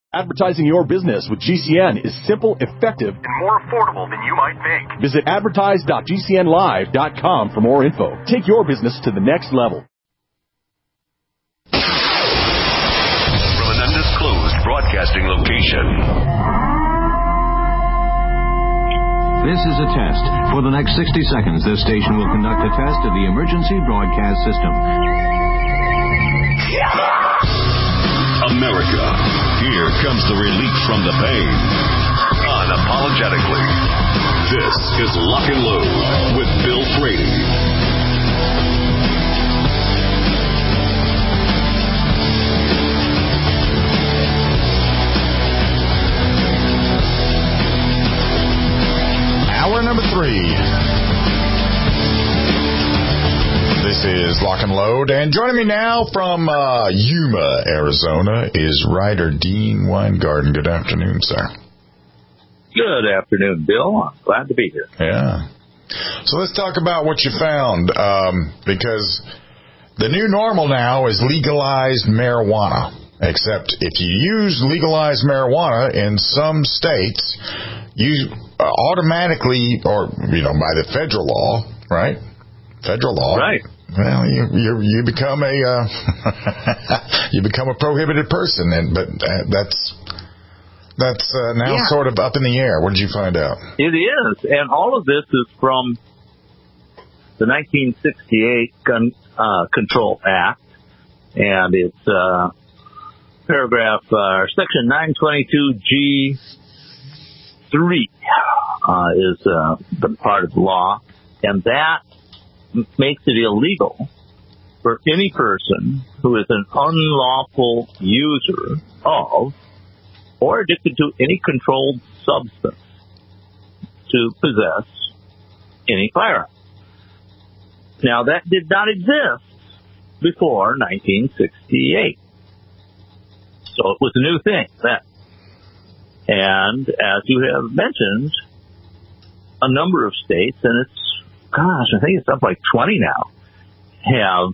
Advertising your business with GCN is simple, effective, and more affordable than you might think. Visit advertise.gcnlive.com for more info. Take your business to the next level. From an undisclosed broadcasting location. This is a test. For the next 60 seconds, this station will conduct a test of the emergency broadcast system. America, here comes the relief from the pain. Unapologetically. This is Lock and Load with Bill Frady. Hour number 3. This is Lock and Load, and joining me now from Yuma, Arizona, is writer Dean Weingarten. Good afternoon, sir. Good afternoon, Bill. I'm glad to be here. Yeah. So let's talk about what you found, because the new normal now is legalized marijuana, except if you use legalized marijuana in some states, you automatically, or, by the federal law, right? Federal law. Right. Well, you become a you become a prohibited person, but that's now sort of up in the air. What did you find out? It is, and all of this is from the 1968 Gun Control Act, and it's paragraph section 922G3 is the part of the law, and that makes it illegal for any person who is an unlawful user of or addicted to any controlled substance to possess any firearm. Now, that did not exist before 1968. So it was a new thing then. And as you have mentioned, a number of states, and I think it's up like 20 now, have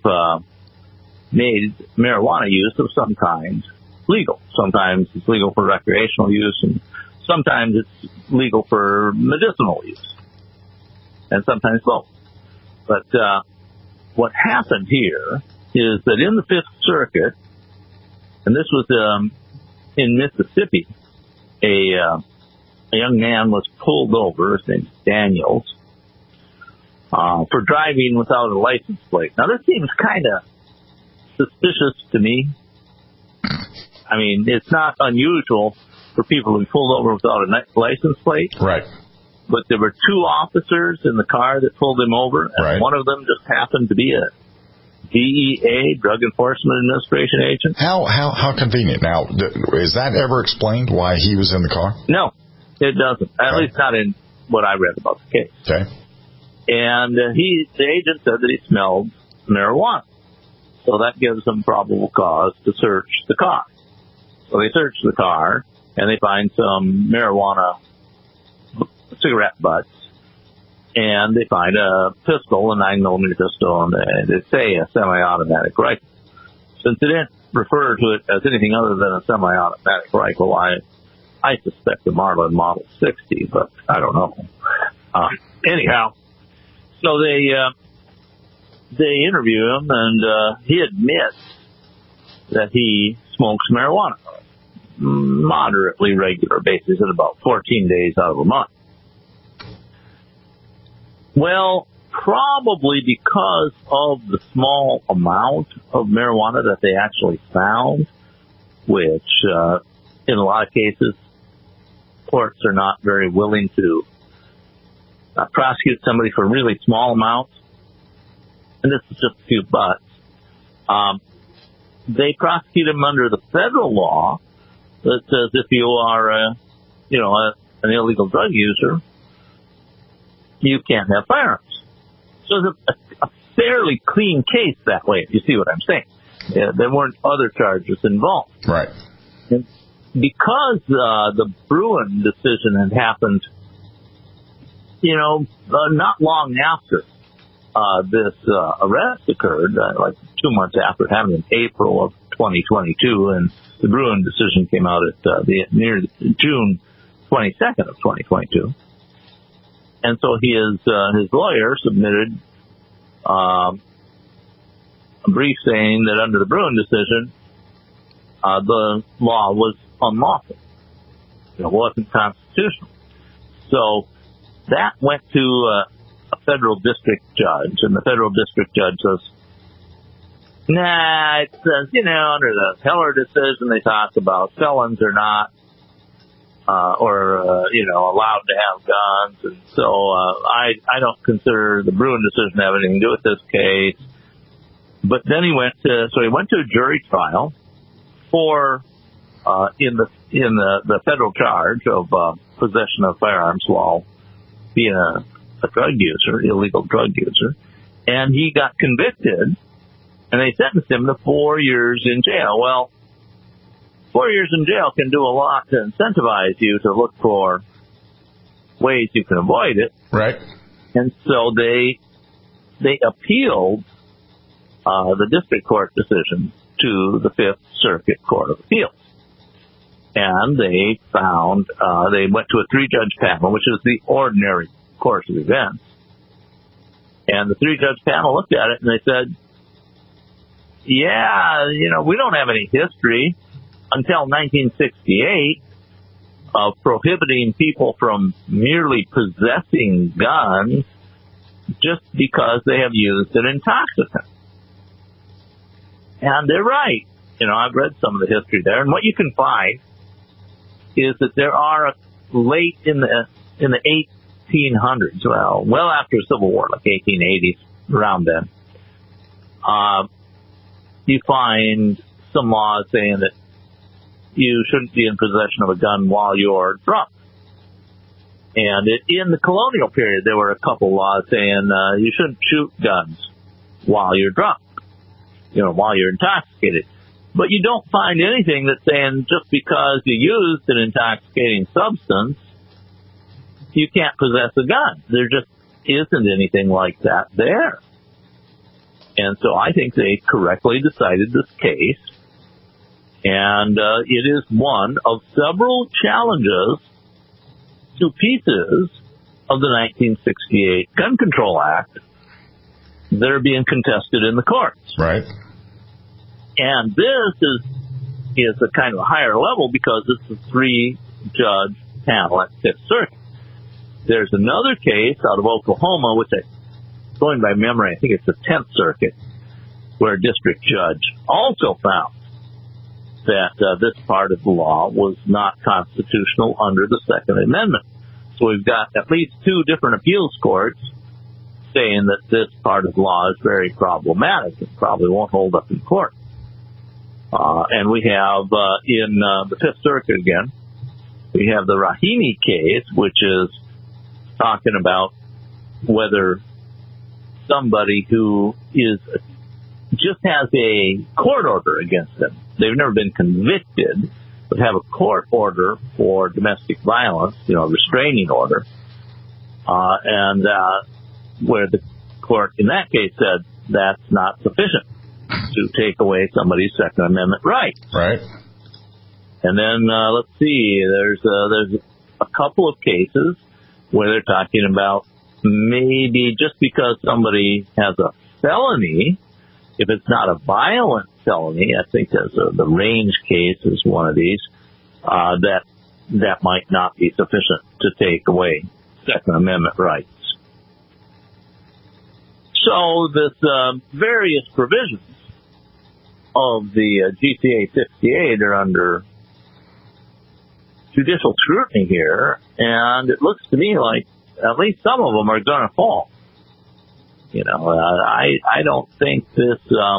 made marijuana use of some kind legal. Sometimes it's legal for recreational use, and sometimes it's legal for medicinal use, and sometimes both. But what happened here is that in the Fifth Circuit, and this was in Mississippi, a young man was pulled over, his name's Daniels, for driving without a license plate. Now, this seems kind of suspicious to me. I mean, it's not unusual for people to be pulled over without a license plate. Right. But there were 2 officers in the car that pulled him over, and one of them just happened to be a DEA, Drug Enforcement Administration agent. How convenient. Now, is that ever explained why he was in the car? No, it doesn't. At least not in what I read about the case. Okay. And the agent said that he smelled marijuana. So that gives them probable cause to search the car. So they search the car, and they find some marijuana cigarette butts, and they find a pistol, a 9mm pistol, and they say a semi-automatic rifle. Since they didn't refer to it as anything other than a semi-automatic rifle, I suspect the Marlin Model 60, but I don't know. Anyhow, so they interview him, and he admits that he smokes marijuana on a moderately regular basis at about 14 days out of a month. Well, probably because of the small amount of marijuana that they actually found, which in a lot of cases courts are not very willing to prosecute somebody for really small amounts, and this is just a few bucks. They prosecute him under the federal law that says if you are, an illegal drug user, you can't have firearms. So it's a fairly clean case that way, if you see what I'm saying. There weren't other charges involved. Right. And because the Bruin decision had happened, not long after this arrest occurred, like 2 months after it happened in April of 2022, and the Bruin decision came out at near June 22nd of 2022. And so his lawyer submitted a brief saying that under the Bruin decision, the law was unlawful. It wasn't constitutional. So that went to a federal district judge, and the federal district judge says, nah, it says, under the Heller decision, they talk about felons are not, allowed to have guns. And so, I don't consider the Bruin decision to have anything to do with this case. But then he went to a jury trial for, in the federal charge of, possession of firearms while being a drug user, illegal drug user. And he got convicted, and they sentenced him to 4 years in jail. Well, 4 years in jail can do a lot to incentivize you to look for ways you can avoid it. Right. And so they appealed the district court decision to the Fifth Circuit Court of Appeals. And they found, they went to a 3-judge panel, which is the ordinary course of events. And the 3-judge panel looked at it and they said, yeah, we don't have any history until 1968 of prohibiting people from merely possessing guns just because they have used an intoxicant. And they're right. I've read some of the history there, and what you can find is that there are late in the 1800s, well after the Civil War, like 1880s, around then, you find some laws saying that you shouldn't be in possession of a gun while you're drunk. And in the colonial period, there were a couple laws saying you shouldn't shoot guns while you're drunk, while you're intoxicated. But you don't find anything that's saying just because you used an intoxicating substance, you can't possess a gun. There just isn't anything like that there. And so I think they correctly decided this case. And it is one of several challenges to pieces of the 1968 Gun Control Act that are being contested in the courts. Right. And this is a kind of a higher level because it's a 3-judge panel at Fifth Circuit. There's another case out of Oklahoma, which going by memory, I think it's the 10th Circuit, where a district judge also found that this part of the law was not constitutional under the Second Amendment. So we've got at least 2 different appeals courts saying that this part of the law is very problematic and probably won't hold up in court. And we have in the Fifth Circuit again, we have the Rahimi case, which is talking about whether somebody who just has a court order against them, they've never been convicted, but have a court order for domestic violence, a restraining order, and where the court in that case said that's not sufficient to take away somebody's Second Amendment right. Right. And then let's see, there's a couple of cases where they're talking about maybe just because somebody has a felony, if it's not a violent felony, I think the Range case is one of these, that might not be sufficient to take away Second Amendment rights. So this various provisions of the GCA 68 are under judicial scrutiny here, and it looks to me like at least some of them are going to fall. I don't think this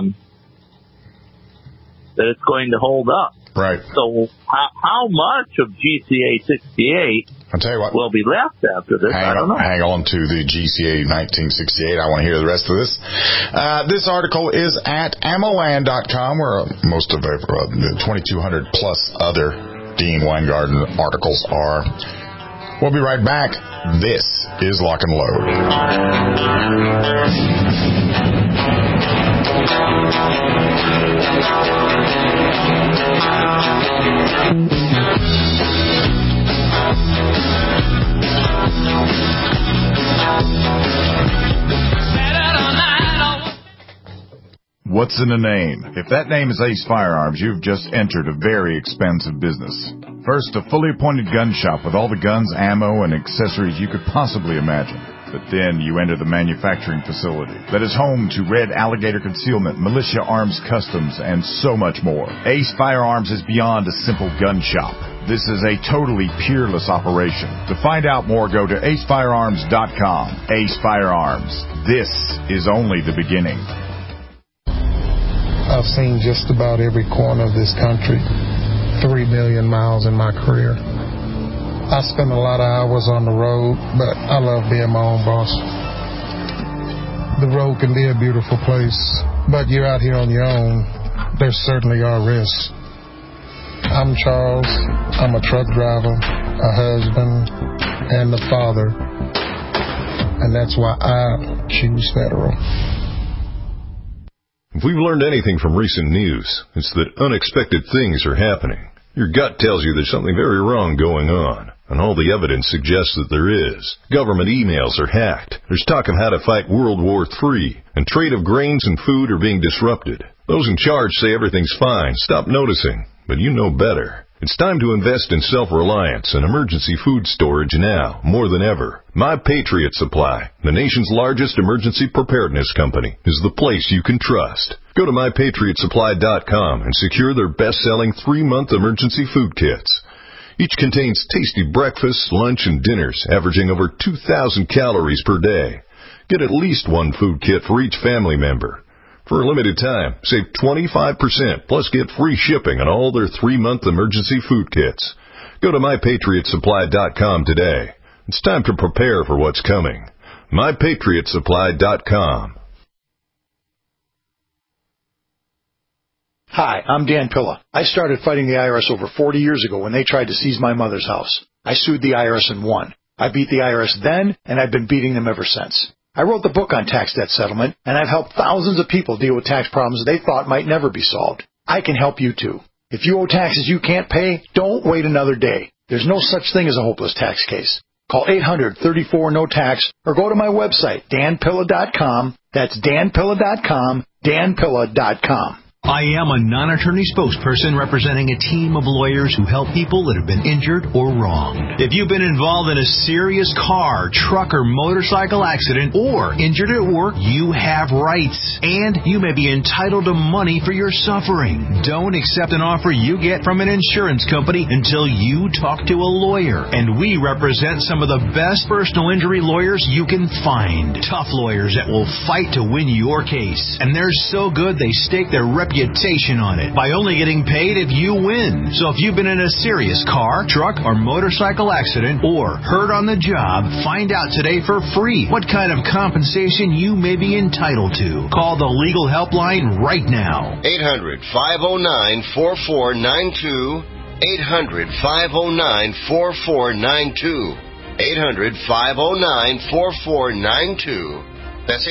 that it's going to hold up. Right. So how much of GCA 68 I'll tell you what, will be left after this? I don't know. Hang on to the GCA 1968. I want to hear the rest of this. This article is at ammoland.com, where most of the 2,200 plus other Dean Weingarten articles are. We'll be right back. This is Lock and Load. What's in a name? If that name is Ace Firearms, you've just entered a very expensive business. First, a fully appointed gun shop with all the guns, ammo, and accessories you could possibly imagine. But then you enter the manufacturing facility that is home to Red Alligator Concealment, Militia Arms Customs, and so much more. Ace Firearms is beyond a simple gun shop. This is a totally peerless operation. To find out more, go to acefirearms.com. Ace Firearms. This is only the beginning. I've seen just about every corner of this country, 3 million miles in my career. I spend a lot of hours on the road, but I love being my own boss. The road can be a beautiful place, but you're out here on your own. There certainly are risks. I'm Charles. I'm a truck driver, a husband, and a father, and that's why I choose Federal. If we've learned anything from recent news, it's that unexpected things are happening. Your gut tells you there's something very wrong going on, and all the evidence suggests that there is. Government emails are hacked. There's talk of how to fight World War III, and trade of grains and food are being disrupted. Those in charge say everything's fine. Stop noticing, but you know better. It's time to invest in self-reliance and emergency food storage now, more than ever. My Patriot Supply, the nation's largest emergency preparedness company, is the place you can trust. Go to MyPatriotSupply.com and secure their best-selling 3-month emergency food kits. Each contains tasty breakfasts, lunch, and dinners, averaging over 2,000 calories per day. Get at least one food kit for each family member. For a limited time, save 25%, plus get free shipping on all their 3-month emergency food kits. Go to MyPatriotSupply.com today. It's time to prepare for what's coming. MyPatriotSupply.com. Hi, I'm Dan Pilla. I started fighting the IRS over 40 years ago when they tried to seize my mother's house. I sued the IRS and won. I beat the IRS then, and I've been beating them ever since. I wrote the book on tax debt settlement, and I've helped thousands of people deal with tax problems they thought might never be solved. I can help you too. If you owe taxes you can't pay, don't wait another day. There's no such thing as a hopeless tax case. Call 800-34-NO-TAX or go to my website, danpilla.com. That's danpilla.com, danpilla.com. I am a non-attorney spokesperson representing a team of lawyers who help people that have been injured or wronged. If you've been involved in a serious car, truck, or motorcycle accident or injured at work, you have rights, and you may be entitled to money for your suffering. Don't accept an offer you get from an insurance company until you talk to a lawyer, and we represent some of the best personal injury lawyers you can find. Tough lawyers that will fight to win your case, and they're so good they stake their reputation on it by only getting paid if you win. So if you've been in a serious car, truck, or motorcycle accident or hurt on the job, find out today for free what kind of compensation you may be entitled to. Call the legal helpline right now. 800-509-4492. 800-509-4492. 800-509-4492. That's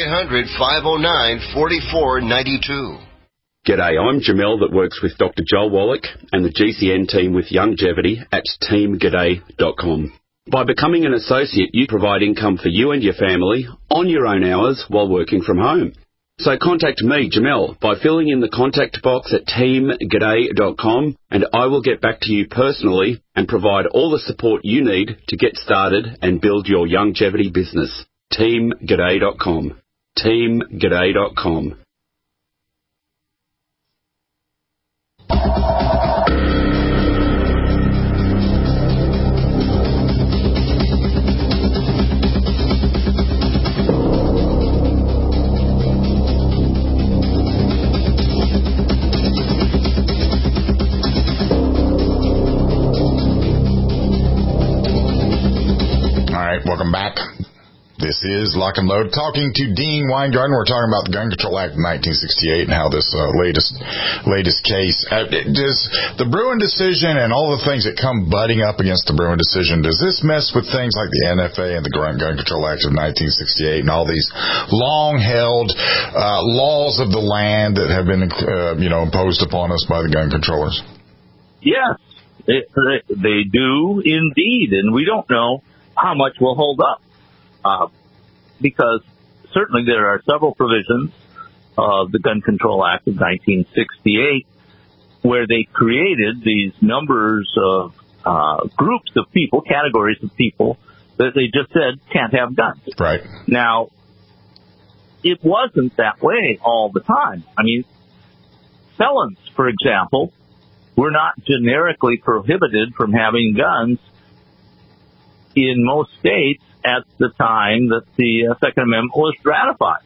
800-509-4492. G'day, I'm Jamel that works with Dr. Joel Wallach and the GCN team with Longevity at teamg'day.com. By becoming an associate, you provide income for you and your family on your own hours while working from home. So contact me, Jamel, by filling in the contact box at teamg'day.com, and I will get back to you personally and provide all the support you need to get started and build your longevity business. teamg'day.com. teamg'day.com. Welcome back. This is Lock and Load, talking to Dean Weingarten. We're talking about the Gun Control Act of 1968 and how this latest case. Does the Bruen decision and all the things that come butting up against the Bruen decision, does this mess with things like the NFA and the Gun Control Act of 1968 and all these long-held laws of the land that have been imposed upon us by the gun controllers? Yes, they do indeed, and we don't know how much will hold up. Because certainly there are several provisions of the Gun Control Act of 1968 where they created these numbers of groups of people, categories of people, that they just said can't have guns. Right. Now, it wasn't that way all the time. I mean, felons, for example, were not generically prohibited from having guns in most states at the time that the Second Amendment was ratified.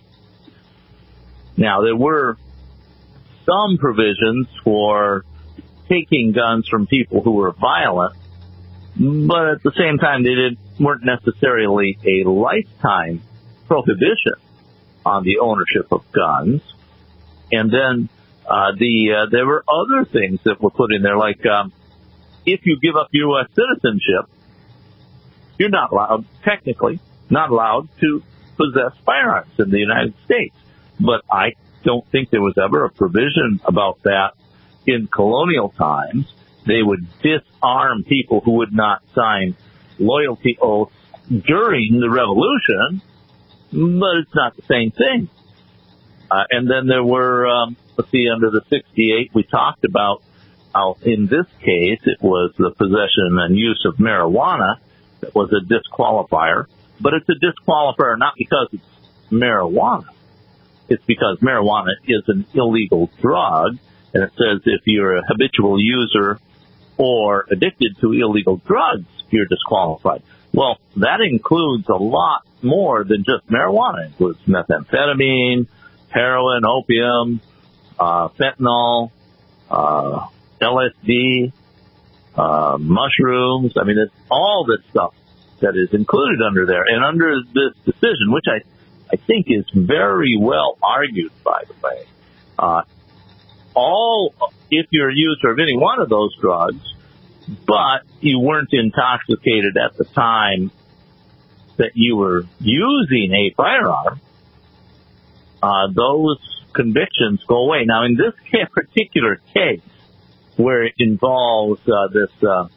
Now, there were some provisions for taking guns from people who were violent, but at the same time, they weren't necessarily a lifetime prohibition on the ownership of guns. And then there were other things that were put in there, like if you give up U.S. citizenship, you're not allowed, technically, not allowed to possess firearms in the United States. But I don't think there was ever a provision about that in colonial times. They would disarm people who would not sign loyalty oaths during the Revolution, but it's not the same thing. And then there were, under the 68, we talked about how in this case it was the possession and use of marijuana that was a disqualifier, but it's a disqualifier not because it's marijuana. It's because marijuana is an illegal drug, and it says if you're a habitual user or addicted to illegal drugs, you're disqualified. Well, that includes a lot more than just marijuana. It includes methamphetamine, heroin, opium, fentanyl, LSD, mushrooms. I mean, it's all this stuff that is included under there. And under this decision, which I think is very well argued, by the way, if you're a user of any one of those drugs, but you weren't intoxicated at the time that you were using a firearm, those convictions go away. Now, in this particular case, where it involves this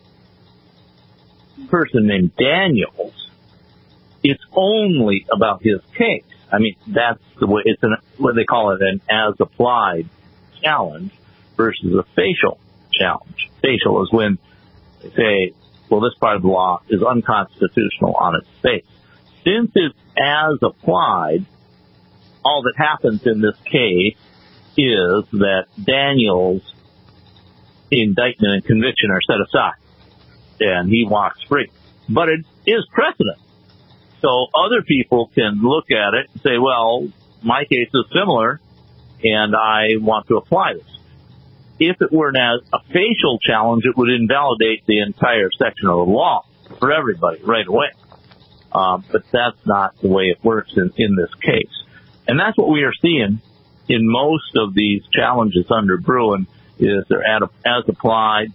person named Daniels, it's only about his case. I mean, that's the way it's what they call it, an as-applied challenge versus a facial challenge. Facial is when they say, well, this part of the law is unconstitutional on its face. Since it's as applied, all that happens in this case is that Daniels' indictment and conviction are set aside, and he walks free. But it is precedent. So other people can look at it and say, well, my case is similar, and I want to apply this. If it were a facial challenge, it would invalidate the entire section of the law for everybody right away. But that's not the way it works in this case. And that's what we are seeing in most of these challenges under Bruen, is they're as applied.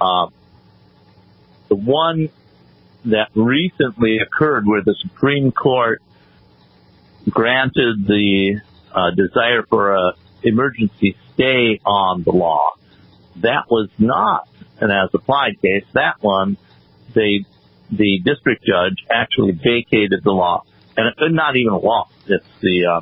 The one that recently occurred where the Supreme Court granted the desire for a emergency stay on the law, that was not an as-applied case. That one, the district judge actually vacated the law. And it's not even a law. It's the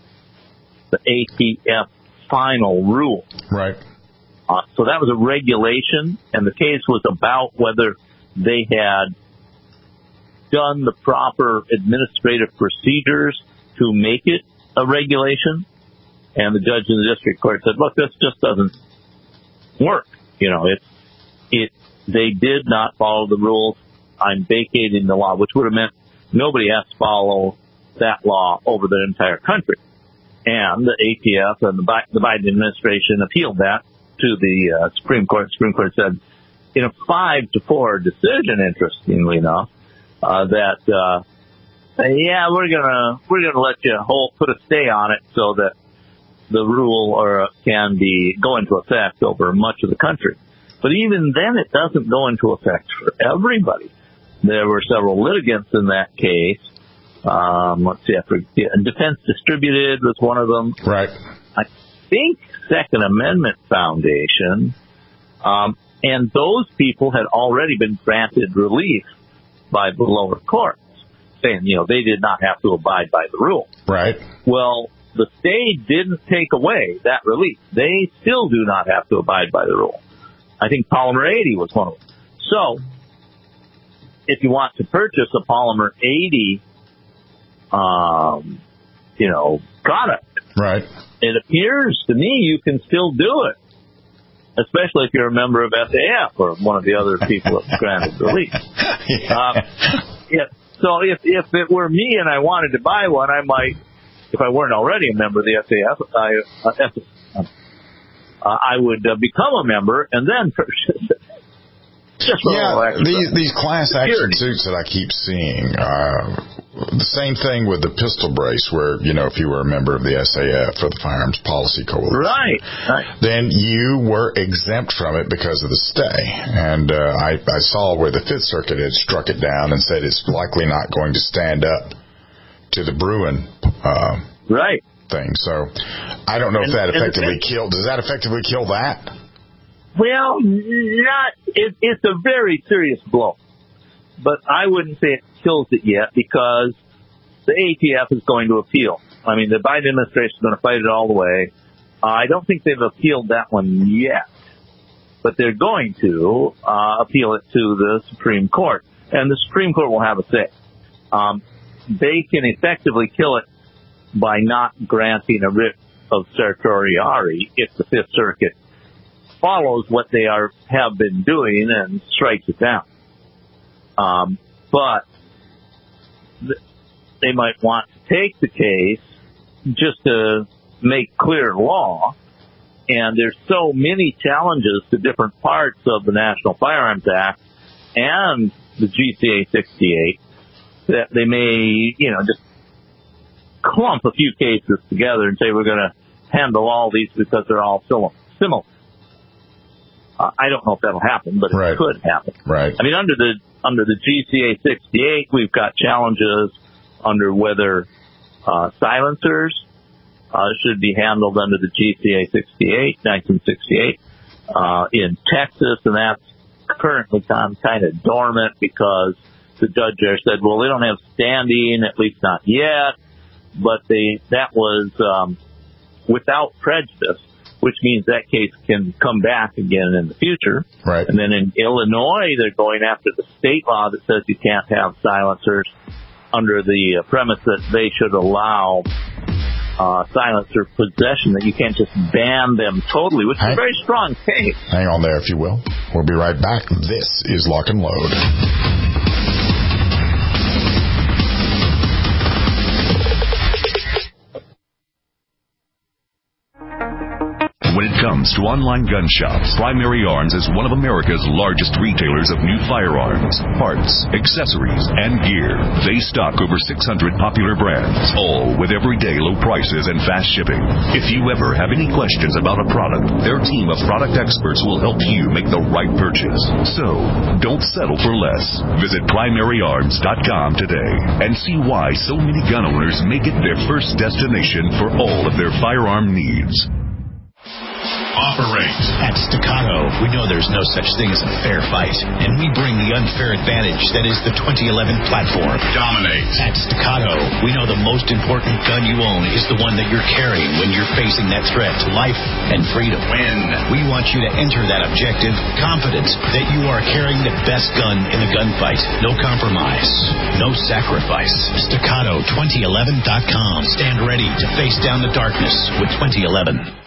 ATF final rule. Right. So that was a regulation, and the case was about whether they had done the proper administrative procedures to make it a regulation. And the judge in the district court said, look, this just doesn't work. You know, they did not follow the rules. I'm vacating the law, which would have meant nobody has to follow that law over the entire country. And the ATF and the Biden administration appealed that to the Supreme Court. Supreme Court said, in a 5-4 decision, interestingly enough, that Yeah, we're gonna let you put a stay on it so that the rule can go into effect over much of the country. But even then, it doesn't go into effect for everybody. There were several litigants in that case. Let's see, Defense Distributed was one of them. Right. I think Second Amendment Foundation, and those people had already been granted relief by the lower courts, saying, they did not have to abide by the rule. Right. Well, the stay didn't take away that relief. They still do not have to abide by the rule. I think Polymer 80 was one of them. So, if you want to purchase a Polymer 80, product, right, it appears to me you can still do it, especially if you're a member of SAF or one of the other people that's granted relief. So if it were me and I wanted to buy one, I might, if I weren't already a member of the SAF, I would become a member and then purchase it. These class action suits that I keep seeing, the same thing with the pistol brace, where if you were a member of the SAF or the Firearms Policy Coalition, right, then you were exempt from it because of the stay. And I saw where the Fifth Circuit had struck it down and said it's likely not going to stand up to the Bruin thing. So I don't know if that effectively killed. Does that effectively kill that? Well, it's a very serious blow, but I wouldn't say it kills it yet because the ATF is going to appeal. I mean, the Biden administration is going to fight it all the way. I don't think they've appealed that one yet, but they're going to appeal it to the Supreme Court, and the Supreme Court will have a say. They can effectively kill it by not granting a writ of certiorari if the Fifth Circuit follows what they have been doing and strikes it down. But they might want to take the case just to make clear law. And there's so many challenges to different parts of the National Firearms Act and the GCA 68 that they may, just clump a few cases together and say we're going to handle all these because they're all similar. I don't know if that'll happen, but it could happen. Right. I mean, under the GCA 68, we've got challenges under whether silencers should be handled under the GCA 1968 in Texas, and that's currently kind of dormant because the judge there said, well, they don't have standing, at least not yet, but that was without prejudice, which means that case can come back again in the future. Right. And then in Illinois, they're going after the state law that says you can't have silencers under the premise that they should allow silencer possession, that you can't just ban them totally, which is a very strong case. Hang on there, if you will. We'll be right back. This is Lock and Load. When it comes to online gun shops, Primary Arms is one of America's largest retailers of new firearms, parts, accessories, and gear. They stock over 600 popular brands, all with everyday low prices and fast shipping. If you ever have any questions about a product, their team of product experts will help you make the right purchase. So, don't settle for less. Visit PrimaryArms.com today and see why so many gun owners make it their first destination for all of their firearm needs. Operate. At Staccato, we know there's no such thing as a fair fight, and we bring the unfair advantage that is the 2011 platform. Dominate. At Staccato, we know the most important gun you own is the one that you're carrying when you're facing that threat to life and freedom. Win. We want you to enter that objective confident that you are carrying the best gun in the gunfight. No compromise. No sacrifice. Staccato2011.com. Stand ready to face down the darkness with 2011.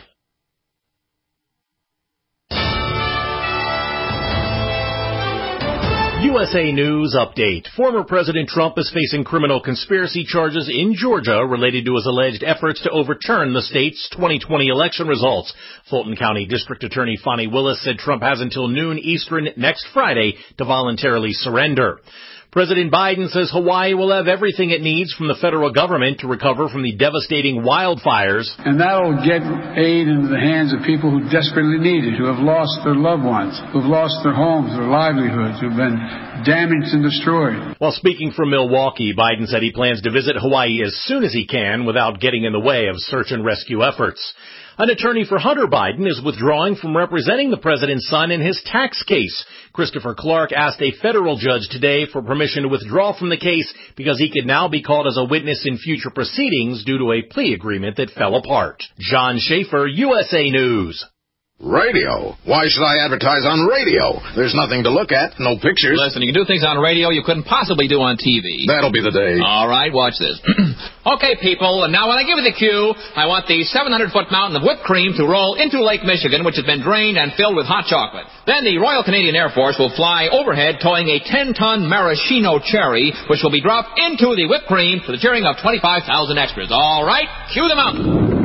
USA News Update. Former President Trump is facing criminal conspiracy charges in Georgia related to his alleged efforts to overturn the state's 2020 election results. Fulton County District Attorney Fani Willis said Trump has until noon Eastern next Friday to voluntarily surrender. President Biden says Hawaii will have everything it needs from the federal government to recover from the devastating wildfires. And that will get aid into the hands of people who desperately need it, who have lost their loved ones, who have lost their homes, their livelihoods, who have been damaged and destroyed. While speaking from Milwaukee, Biden said he plans to visit Hawaii as soon as he can without getting in the way of search and rescue efforts. An attorney for Hunter Biden is withdrawing from representing the president's son in his tax case. Christopher Clark asked a federal judge today for permission to withdraw from the case because he could now be called as a witness in future proceedings due to a plea agreement that fell apart. John Schaefer, USA News. Radio? Why should I advertise on radio? There's nothing to look at, no pictures. Listen, you can do things on radio you couldn't possibly do on TV. That'll be the day. All right, watch this. Okay, people, and now when I give you the cue, I want the 700-foot mountain of whipped cream to roll into Lake Michigan, which has been drained and filled with hot chocolate. Then the Royal Canadian Air Force will fly overhead towing a 10-ton maraschino cherry, which will be dropped into the whipped cream to the cheering of 25,000 extras. All right, cue the mountain.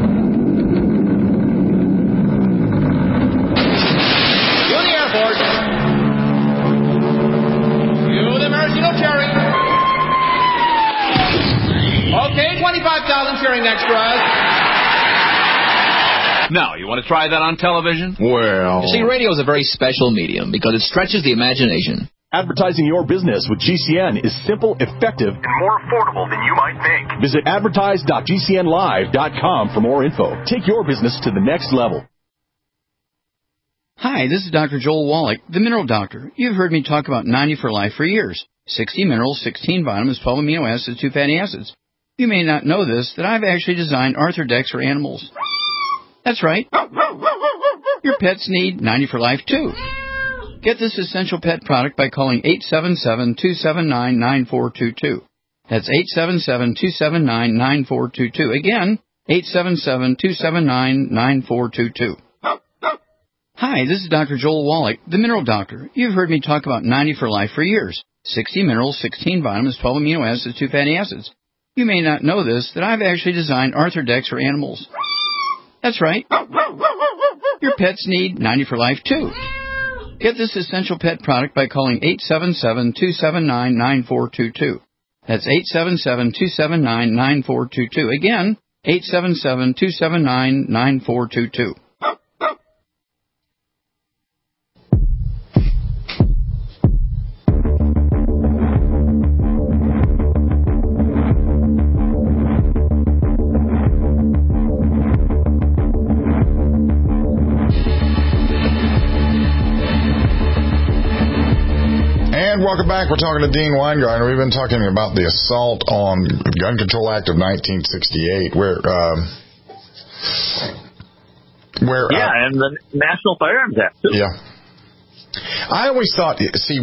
Cherry. Okay, 25,000 cheering extras. Now, you want to try that on television? Well... You see, radio is a very special medium because it stretches the imagination. Advertising your business with GCN is simple, effective, and more affordable than you might think. Visit advertise.gcnlive.com for more info. Take your business to the next level. Hi, this is Dr. Joel Wallach, the Mineral Doctor. You've heard me talk about 90 for Life for years. 60 minerals, 16 vitamins, 12 amino acids, 2 fatty acids. You may not know this, that I've actually designed Arthrodex for animals. That's right. Your pets need 90 for Life, too. Get this essential pet product by calling 877-279-9422. That's 877-279-9422. Again, 877-279-9422. Hi, this is Dr. Joel Wallach, the Mineral Doctor. You've heard me talk about 90 for Life for years. 60 minerals, 16 vitamins, 12 amino acids, 2 fatty acids. You may not know this, that I've actually designed Arthrodex for animals. That's right. Your pets need 90 for Life, too. Get this essential pet product by calling 877-279-9422. That's 877-279-9422. Again, 877-279-9422. Welcome back. We're talking to Dean Weingarten. We've been talking about the assault on the Gun Control Act of 1968, where and the National Firearms Act too. Yeah, I always thought. See,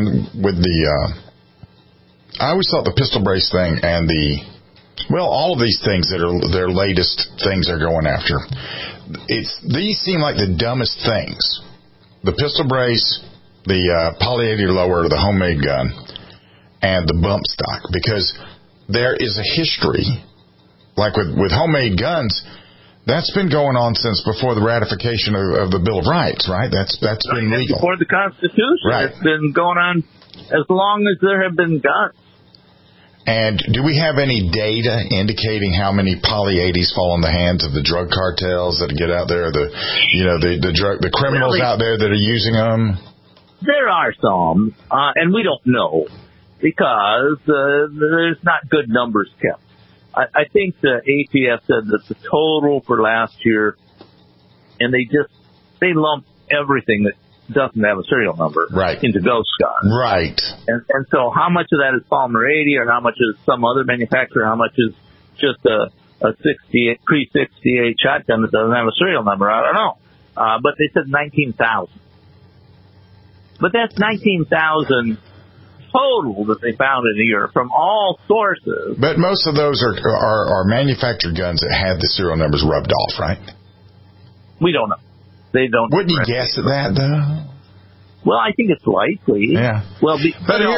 I always thought the pistol brace thing and all of these things that are their latest things they're going after. These seem like the dumbest things. The pistol brace, the poly-80 lower, the homemade gun, and the bump stock, because there is a history, like with homemade guns, that's been going on since before the ratification of the Bill of Rights, right? That's been legal. Before the Constitution. Right. It's been going on as long as there have been guns. And do we have any data indicating how many poly-80s fall in the hands of the drug cartels that get out there, the criminals out there that are using them? There are some, and we don't know because there's not good numbers kept. I think the ATF said that the total for last year, and they lump everything that doesn't have a serial number into ghost guns. Right. And so how much of that is Palmer 80 or how much is some other manufacturer, how much is just a pre-68 shotgun that doesn't have a serial number, I don't know. But they said 19,000. But that's 19,000 total that they found in a year from all sources. But most of those are manufactured guns that had the serial numbers rubbed off, right? We don't know. They don't. Wouldn't you guess at that, though? Well, I think it's likely. Yeah. Well, let's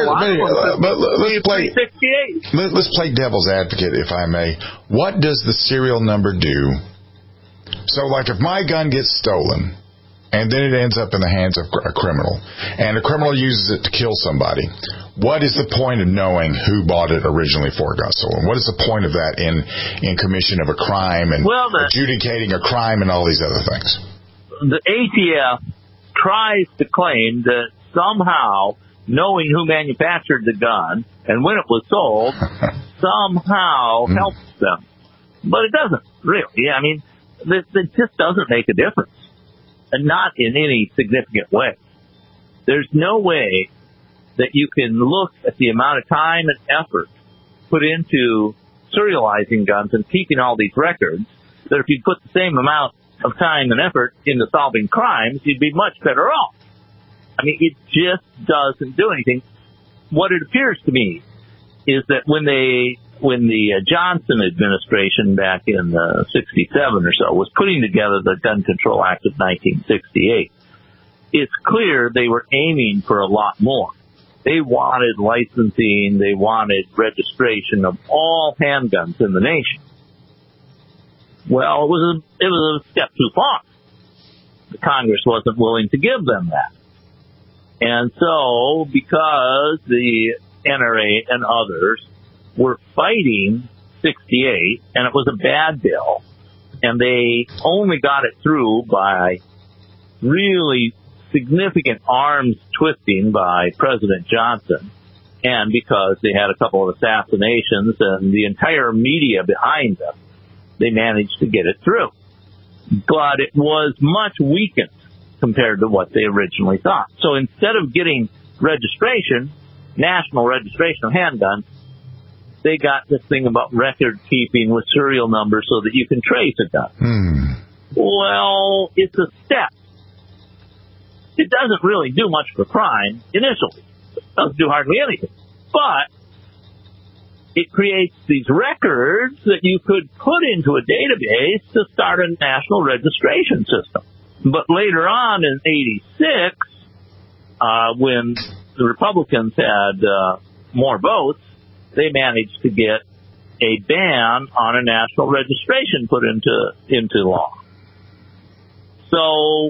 play devil's advocate, if I may. What does the serial number do? So, like, if my gun gets stolen, and then it ends up in the hands of a criminal, and the criminal uses it to kill somebody. What is the point of knowing who bought it originally for, Gus? And what is the point of that in commission of a crime and adjudicating a crime and all these other things? The ATF tries to claim that somehow knowing who manufactured the gun and when it was sold somehow helps them. But it doesn't, really. I mean, it just doesn't make a difference, and not in any significant way. There's no way that you can look at the amount of time and effort put into serializing guns and keeping all these records, that if you put the same amount of time and effort into solving crimes, you'd be much better off. I mean, it just doesn't do anything. What it appears to me is that when the Johnson administration back in 67 or so was putting together the Gun Control Act of 1968, it's clear they were aiming for a lot more. They wanted licensing, they wanted registration of all handguns in the nation. Well, it was a step too far. The Congress wasn't willing to give them that. And so, because the NRA and others were fighting 68, and it was a bad bill, and they only got it through by really significant arms twisting by President Johnson, and because they had a couple of assassinations and the entire media behind them, they managed to get it through. But it was much weakened compared to what they originally thought. So instead of getting registration, national registration of handguns, they got this thing about record keeping with serial numbers so that you can trace a gun. Well, it's a step. It doesn't really do much for crime initially. It doesn't do hardly anything. But it creates these records that you could put into a database to start a national registration system. But later on in 86, when the Republicans had more votes, they managed to get a ban on a national registration put into law. So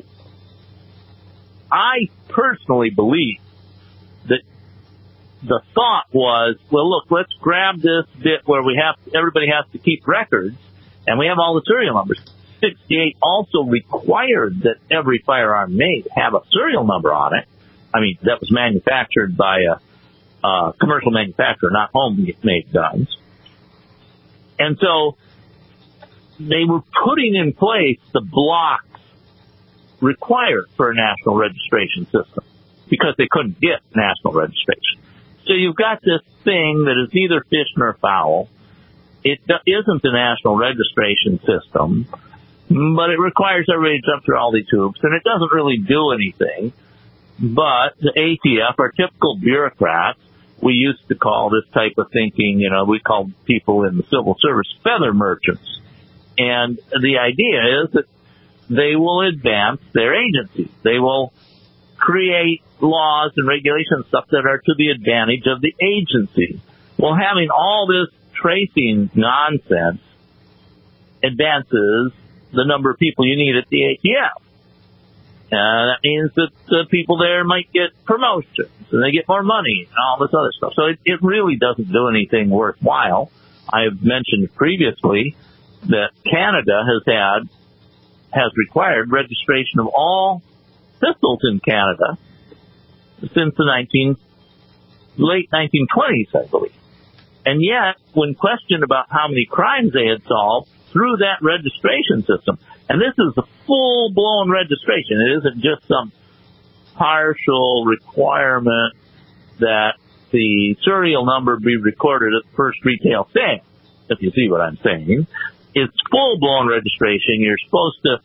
I personally believe that the thought was, well, look, let's grab this bit where everybody has to keep records, and we have all the serial numbers. 68 also required that every firearm made have a serial number on it. I mean, that was manufactured by a commercial manufacturer, not homemade guns. And so they were putting in place the blocks required for a national registration system because they couldn't get national registration. So you've got this thing that is neither fish nor fowl. It isn't a national registration system, but it requires everybody to jump through all these hoops, and it doesn't really do anything. But the ATF, our typical bureaucrats, we used to call this type of thinking, we called people in the civil service feather merchants. And the idea is that they will advance their agency. They will create laws and regulations, stuff that are to the advantage of the agency. Well, having all this tracing nonsense advances the number of people you need at the ATF. That means that the people there might get promotions and they get more money and all this other stuff. So it really doesn't do anything worthwhile. I have mentioned previously that Canada has required registration of all pistols in Canada since the late 1920s, I believe. And yet, when questioned about how many crimes they had solved through that registration system, and this is a full-blown registration. It isn't just some partial requirement that the serial number be recorded at the first retail sale, if you see what I'm saying. It's full-blown registration. You're supposed to,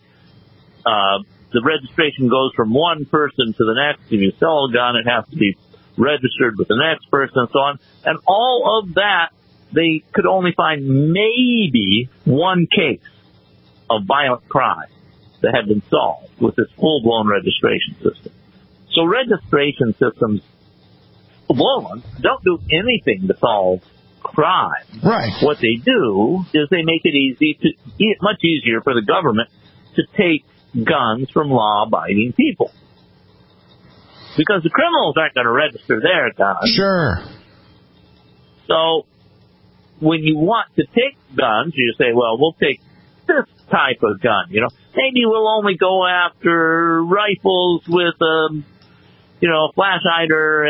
the registration goes from one person to the next. If you sell a gun, it has to be registered with the next person and so on. And all of that, they could only find maybe one case of violent crime that had been solved with this full-blown registration system. So registration systems, full-blown, don't do anything to solve crime. Right. What they do is they make it much easier for the government to take guns from law-abiding people. Because the criminals aren't going to register their guns. Sure. So when you want to take guns, you say, well, we'll take this type of gun. Maybe we'll only go after rifles with a flash hider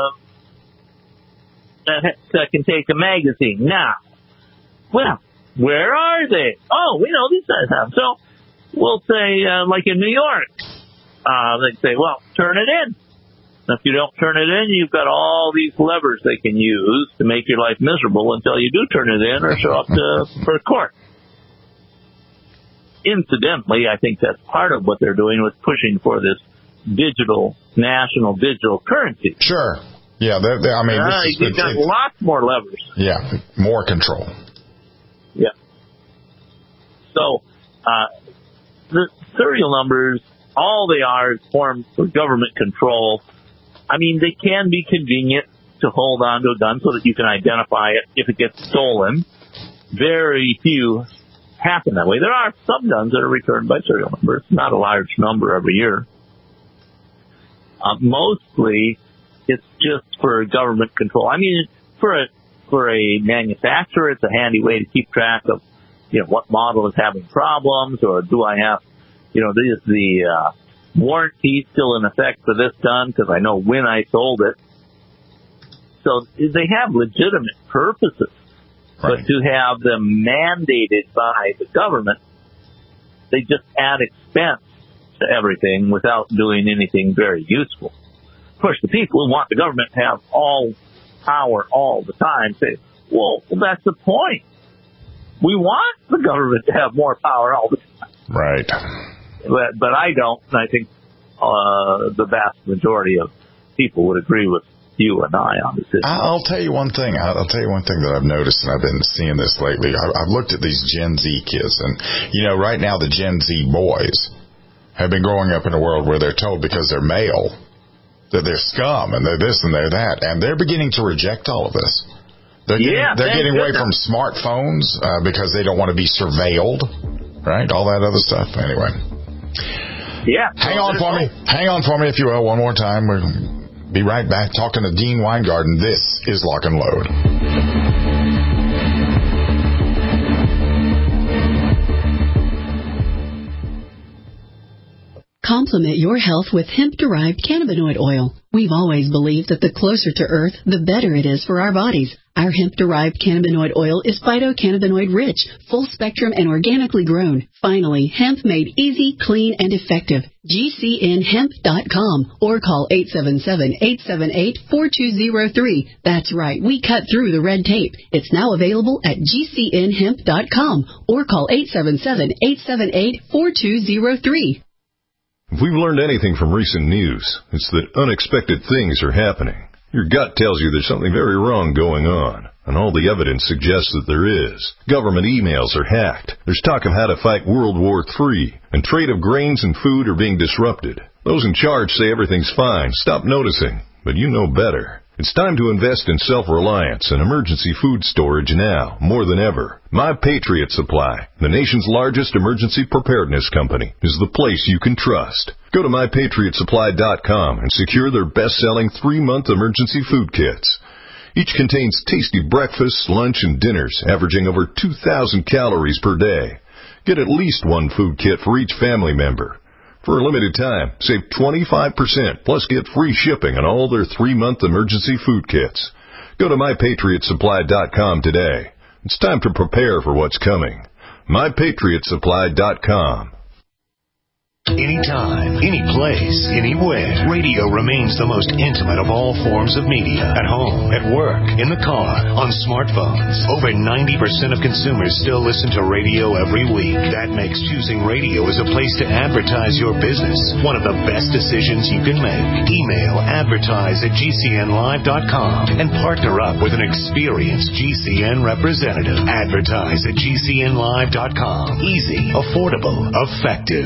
that can take a magazine. Now, well, where are they? Oh, we know these guys have. So we'll say, like in New York, they'd say, well, turn it in. If you don't turn it in, you've got all these levers they can use to make your life miserable until you do turn it in or show up for court. Incidentally, I think that's part of what they're doing with pushing for this national digital currency. Sure. Yeah, you've got lots more levers. Yeah, more control. Yeah. So, the serial numbers, all they are is forms for government control. I mean, they can be convenient to hold on to a gun so that you can identify it if it gets stolen. Very few happen that way. There are some guns that are returned by serial numbers, not a large number every year. Mostly, it's just for government control. I mean, for a manufacturer, it's a handy way to keep track of, what model is having problems, or do I have, is the warranty still in effect for this gun because I know when I sold it. So they have legitimate purposes. Right. But to have them mandated by the government, they just add expense to everything without doing anything very useful. Of course, the people who want the government to have all power all the time say, well, that's the point. We want the government to have more power all the time. Right. But I don't, and I think the vast majority of people would agree with you and I on this issue. I'll tell you one thing. I'll tell you one thing that I've noticed, and I've been seeing this lately. I've looked at these Gen Z kids, and, right now the Gen Z boys have been growing up in a world where they're told because they're male that they're scum, and they're this and they're that, and they're beginning to reject all of this. They're getting away from smartphones because they don't want to be surveilled, right? All that other stuff. Anyway. Yeah. Hang on for me, if you will, one more time. We'll be right back talking to Dean Weingarten. This is Lock and Load. Complement your health with hemp-derived cannabinoid oil. We've always believed that the closer to Earth, the better it is for our bodies. Our hemp-derived cannabinoid oil is phytocannabinoid-rich, full-spectrum, and organically grown. Finally, hemp made easy, clean, and effective. GCNhemp.com or call 877-878-4203. That's right, we cut through the red tape. It's now available at GCNhemp.com or call 877-878-4203. If we've learned anything from recent news, it's that unexpected things are happening. Your gut tells you there's something very wrong going on, and all the evidence suggests that there is. Government emails are hacked. There's talk of how to fight World War III, and trade of grains and food are being disrupted. Those in charge say everything's fine. Stop noticing, but you know better. It's time to invest in self-reliance and emergency food storage now, more than ever. My Patriot Supply, the nation's largest emergency preparedness company, is the place you can trust. Go to MyPatriotSupply.com and secure their best-selling 3-month emergency food kits. Each contains tasty breakfasts, lunch, and dinners, averaging over 2,000 calories per day. Get at least one food kit for each family member. For a limited time, save 25%, plus get free shipping on all their 3-month emergency food kits. Go to MyPatriotSupply.com today. It's time to prepare for what's coming. MyPatriotSupply.com. Anytime, any place, anywhere, radio remains the most intimate of all forms of media. At home, at work, in the car, on smartphones. Over 90% of consumers still listen to radio every week. That makes choosing radio as a place to advertise your business one of the best decisions you can make. Email advertise@gcnlive.com and partner up with an experienced GCN representative. Advertise@gcnlive.com. Easy, affordable, effective.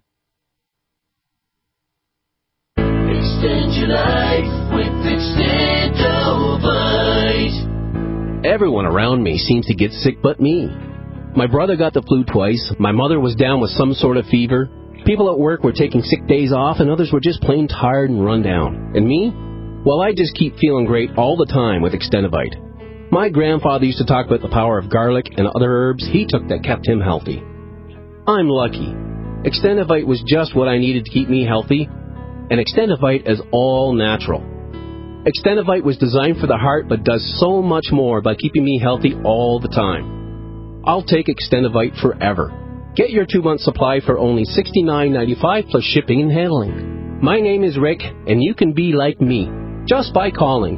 Extend your life with Extendovite. Everyone around me seems to get sick but me. My brother got the flu twice, my mother was down with some sort of fever, People at work were taking sick days off, and others were just plain tired and run down. And me? Well, I just keep feeling great all the time with Extendivite. My grandfather used to talk about the power of garlic and other herbs he took that kept him healthy. I'm lucky. Extendivite was just what I needed to keep me healthy, and Extendivite is all natural. Extendivite was designed for the heart, but does so much more by keeping me healthy all the time. I'll take Extendivite forever. Get your 2-month supply for only $69.95 plus shipping and handling. My name is Rick, and you can be like me just by calling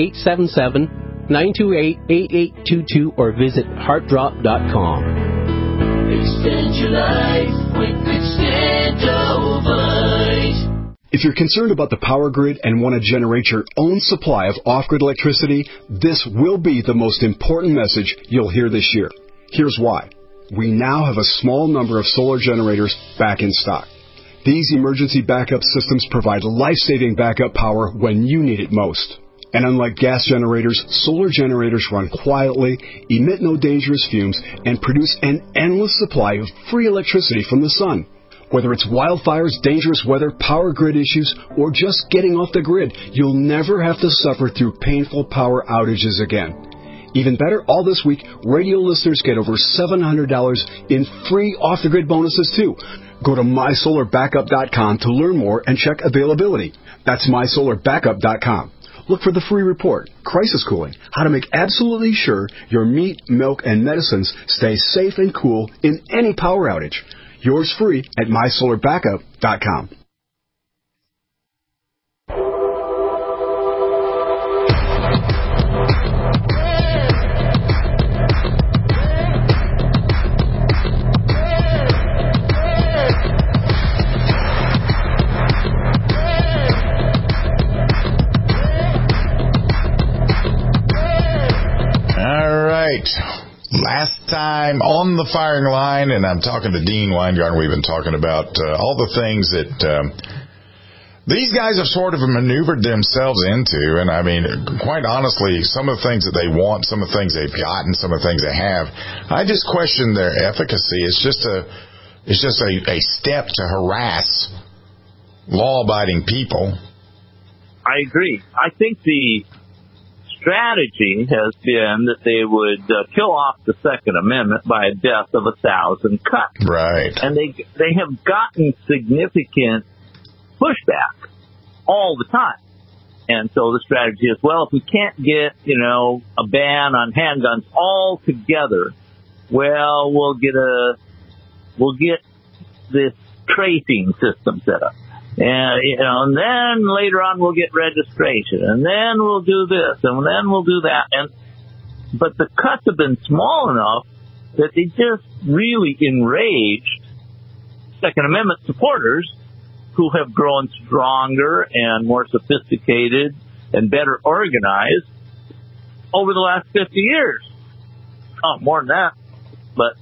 1-877-928-8822 or visit heartdrop.com. Extend your life with Extendovite. If you're concerned about the power grid and want to generate your own supply of off-grid electricity, this will be the most important message you'll hear this year. Here's why. We now have a small number of solar generators back in stock. These emergency backup systems provide life-saving backup power when you need it most. And unlike gas generators, solar generators run quietly, emit no dangerous fumes, and produce an endless supply of free electricity from the sun. Whether it's wildfires, dangerous weather, power grid issues, or just getting off the grid, you'll never have to suffer through painful power outages again. Even better, all this week, radio listeners get over $700 in free off-the-grid bonuses, too. Go to mysolarbackup.com to learn more and check availability. That's mysolarbackup.com. Look for the free report, Crisis Cooling, how to make absolutely sure your meat, milk, and medicines stay safe and cool in any power outage. Yours free at mysolarbackup.com. Last time on the firing line, and I'm talking to Dean Weingarten, we've been talking about all the things that these guys have sort of maneuvered themselves into. And I mean, quite honestly, some of the things that they want, some of the things they've gotten, some of the things they have, I just question their efficacy. It's just a step to harass law-abiding people. I agree. I think the strategy has been that they would kill off the Second Amendment by a death of 1,000 cuts. Right. And they have gotten significant pushback all the time. And so the strategy is, well, if we can't get, a ban on handguns altogether, well, we'll get this tracing system set up. And then later on we'll get registration, and then we'll do this, and then we'll do that. But the cuts have been small enough that they just really enraged Second Amendment supporters who have grown stronger and more sophisticated and better organized over the last 50 years. Oh, more than that. But,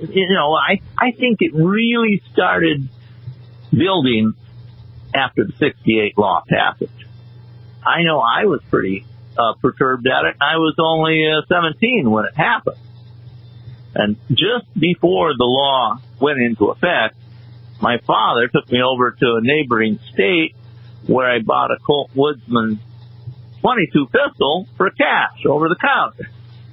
I think it really started building after the 68 law passage. I know I was pretty perturbed at it. I was only 17 when it happened. And just before the law went into effect, my father took me over to a neighboring state where I bought a Colt Woodsman .22 pistol for cash over the counter.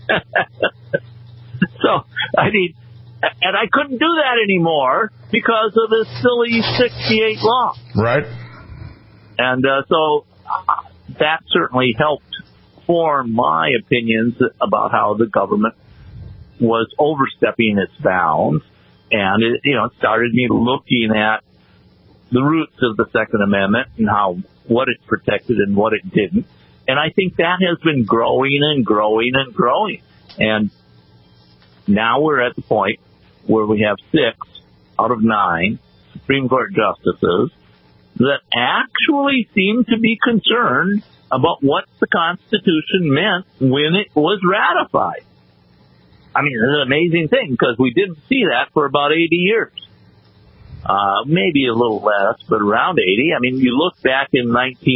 So, and I couldn't do that anymore because of this silly 68 law. Right. And so that certainly helped form my opinions about how the government was overstepping its bounds. And it started me looking at the roots of the Second Amendment and what it protected and what it didn't. And I think that has been growing and growing and growing. And now we're at the point where we have 6 out of 9 Supreme Court justices that actually seem to be concerned about what the Constitution meant when it was ratified. I mean, it's an amazing thing because we didn't see that for about 80 years. Maybe a little less, but around 80. I mean, you look back in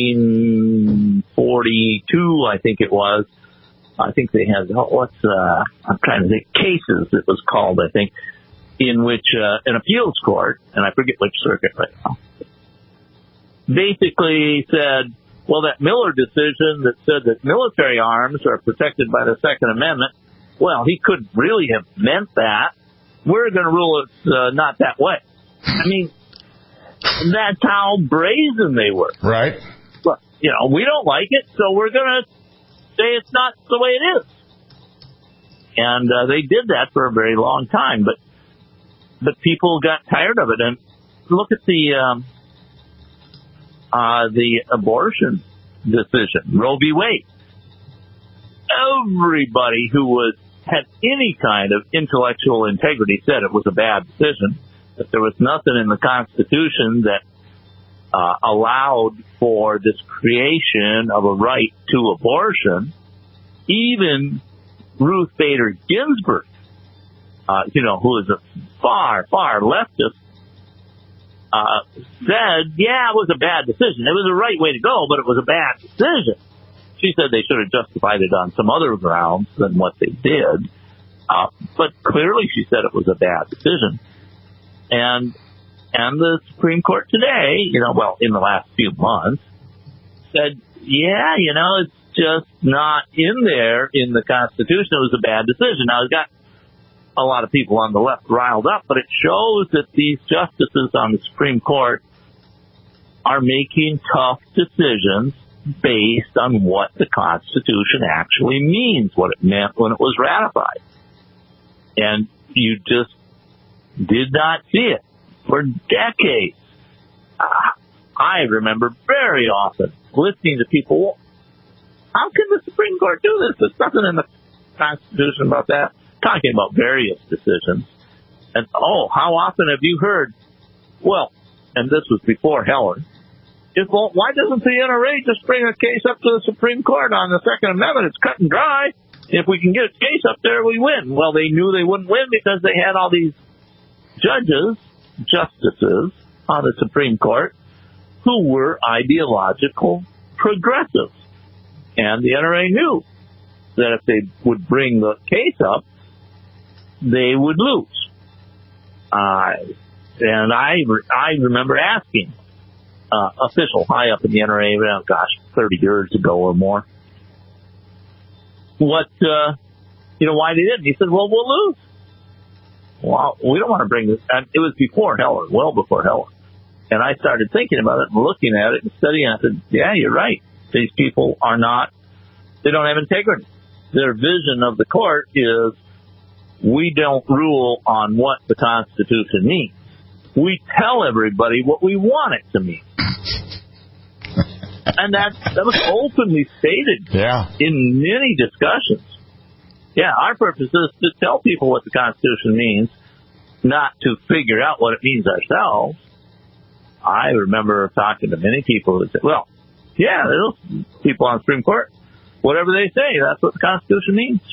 1942, I think it was. I think they had, I'm trying to think, cases it was called, I think. in which an appeals court, and I forget which circuit right now, basically said, well, that Miller decision that said that military arms are protected by the Second Amendment, well, he couldn't really have meant that. We're going to rule it not that way. I mean, that's how brazen they were. Right. But, we don't like it, so we're going to say it's not the way it is. And they did that for a very long time, but people got tired of it. And look at the abortion decision, Roe v. Wade. Everybody who had any kind of intellectual integrity said it was a bad decision, that there was nothing in the Constitution that allowed for this creation of a right to abortion. Even Ruth Bader Ginsburg, who is a far, far leftist, said, yeah, it was a bad decision. It was the right way to go, but it was a bad decision. She said they should have justified it on some other grounds than what they did. But clearly she said it was a bad decision. And the Supreme Court today, in the last few months, said, yeah, it's just not in there in the Constitution. It was a bad decision. Now, it's got a lot of people on the left riled up, but it shows that these justices on the Supreme Court are making tough decisions based on what the Constitution actually means, what it meant when it was ratified. And you just did not see it for decades. I remember very often listening to people, well, how can the Supreme Court do this? There's nothing in the Constitution about that. Talking about various decisions. And, how often have you heard, well, and this was before Heller, why doesn't the NRA just bring a case up to the Supreme Court on the Second Amendment? It's cut and dry. If we can get a case up there, we win. Well, they knew they wouldn't win because they had all these justices on the Supreme Court who were ideological progressives. And the NRA knew that if they would bring the case up, they would lose. And I remember asking official high up in the NRA, 30 years ago or more, why they didn't. He said, well, we'll lose. Well, we don't want to bring this. And it was before Heller, well before Heller. And I started thinking about it and looking at it and studying it. I said, yeah, you're right. These people they don't have integrity. Their vision of the court is, we don't rule on what the Constitution means. We tell everybody what we want it to mean. And that was openly stated in many discussions. Yeah, our purpose is to tell people what the Constitution means, not to figure out what it means ourselves. I remember talking to many people who said, well, yeah, those people on the Supreme Court, whatever they say, that's what the Constitution means.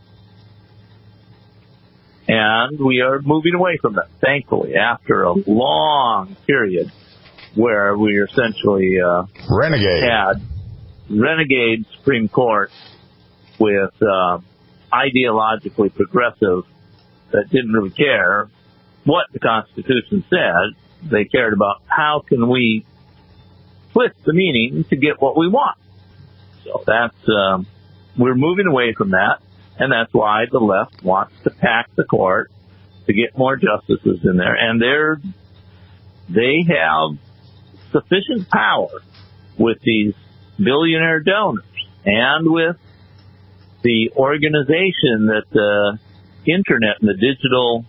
And we are moving away from that, thankfully, after a long period where we essentially had renegade Supreme Court with ideologically progressive that didn't really care what the Constitution said. They cared about how can we twist the meaning to get what we want. So that's we're moving away from that, and that's why the left wants to pack the court to get more justices in there, and they have sufficient power with these billionaire donors and with the organization that the internet and the digital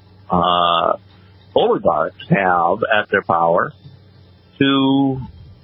oligarchs have at their power to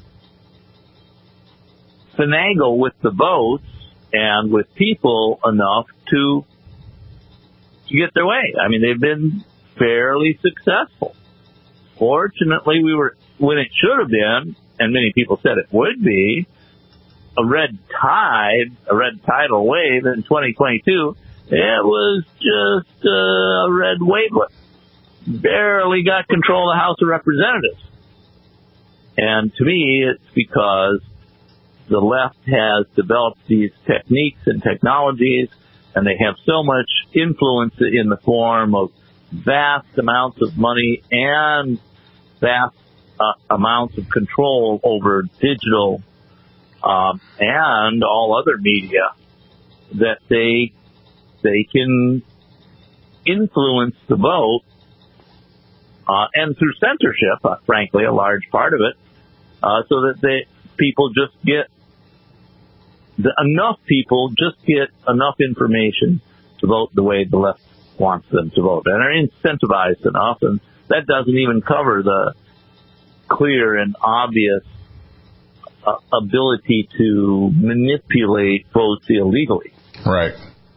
finagle with the votes and with people enough to get their way. I mean, they've been fairly successful. Fortunately, we were, when it should have been, and many people said it would be, a red tidal wave in 2022, it was just a red wavelet. Barely got control of the House of Representatives. And to me, it's because the left has developed these techniques and technologies, and they have so much influence in the form of vast amounts of money and vast amounts of control over digital and all other media, that they can influence the vote, and through censorship, frankly, a large part of it, so that people just get enough information to vote the way the left wants them to vote, and are incentivized enough, and that doesn't even cover the clear and obvious ability to manipulate votes illegally. Right.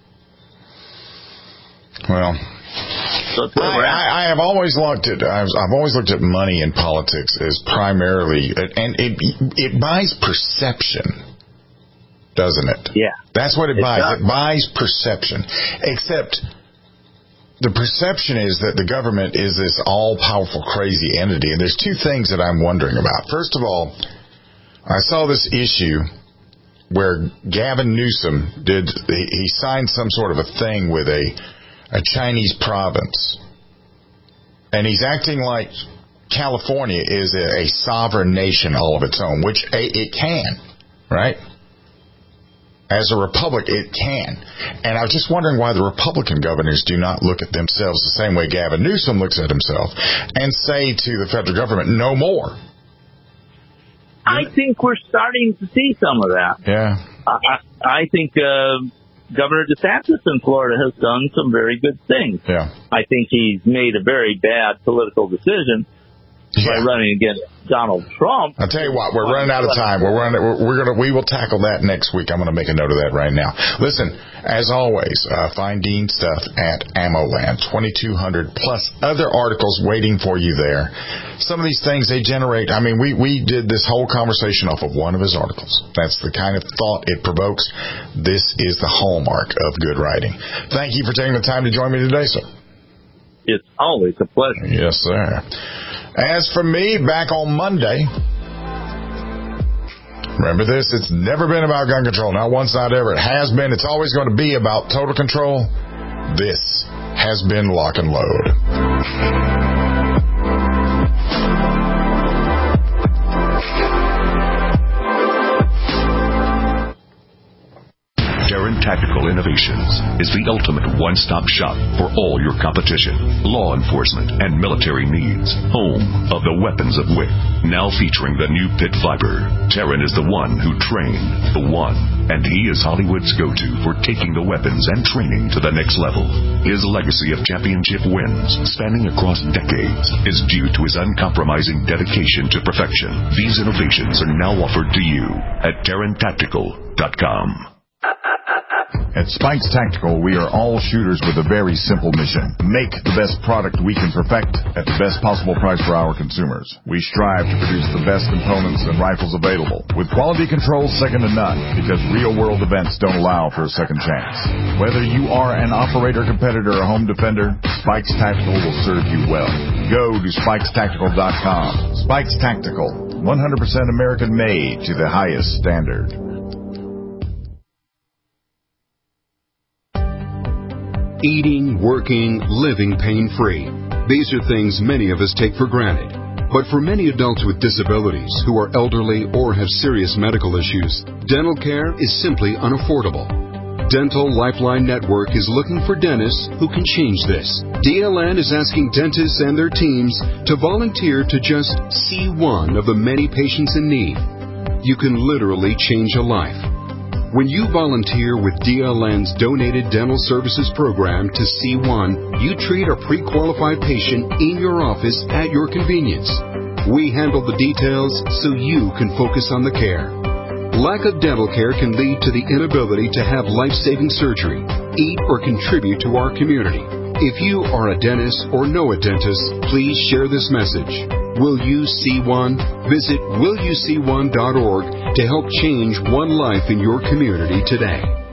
Well, I have always looked at money in politics as primarily, and it buys perception, doesn't it? Yeah. That's what it buys. It buys perception. Except the perception is that the government is this all-powerful, crazy entity, and there's two things that I'm wondering about. First of all, I saw this issue where Gavin Newsom he signed some sort of a thing with a Chinese province, and he's acting like California is a sovereign nation all of its own, which it can, right? As a republic, it can. And I was just wondering why the Republican governors do not look at themselves the same way Gavin Newsom looks at himself and say to the federal government, no more. I think we're starting to see some of that. Yeah. I think Governor DeSantis in Florida has done some very good things. Yeah. I think he's made a very bad political decision by running against Donald Trump. I'll tell you what, we're running out of time. We will tackle that next week. I'm going to make a note of that right now. Listen, as always, find Dean's stuff at AmmoLand. 2,200 plus other articles waiting for you there. Some of these things they generate. I mean, we did this whole conversation off of one of his articles. That's the kind of thought it provokes. This is the hallmark of good writing. Thank you for taking the time to join me today, sir. It's always a pleasure. Yes, sir. As for me, back on Monday, remember this, it's never been about gun control, not once, not ever. It has been, it's always going to be about total control. This has been Lock and Load. Darren Tactical Innovations is the ultimate one-stop shop for all your competition, law enforcement, and military needs. Home of the weapons of wit. Now featuring the new Pit Viper. Darren is the one who trained the one, and he is Hollywood's go-to for taking the weapons and training to the next level. His legacy of championship wins, spanning across decades, is due to his uncompromising dedication to perfection. These innovations are now offered to you at DarrenTactical.com. At Spikes Tactical, we are all shooters with a very simple mission. Make the best product we can perfect at the best possible price for our consumers. We strive to produce the best components and rifles available, with quality control second to none, because real-world events don't allow for a second chance. Whether you are an operator, competitor, or home defender, Spikes Tactical will serve you well. Go to SpikesTactical.com. Spikes Tactical, 100% American-made to the highest standard. Eating, working, living pain-free. These are things many of us take for granted. But for many adults with disabilities who are elderly or have serious medical issues, dental care is simply unaffordable. Dental Lifeline Network is looking for dentists who can change this. DLN is asking dentists and their teams to volunteer to just see one of the many patients in need. You can literally change a life. When you volunteer with DLN's Donated Dental Services Program to C1, you treat a pre-qualified patient in your office at your convenience. We handle the details so you can focus on the care. Lack of dental care can lead to the inability to have life-saving surgery, eat, or contribute to our community. If you are a dentist or know a dentist, please share this message. Will You See One? Visit willyouseeone.org to help change one life in your community today.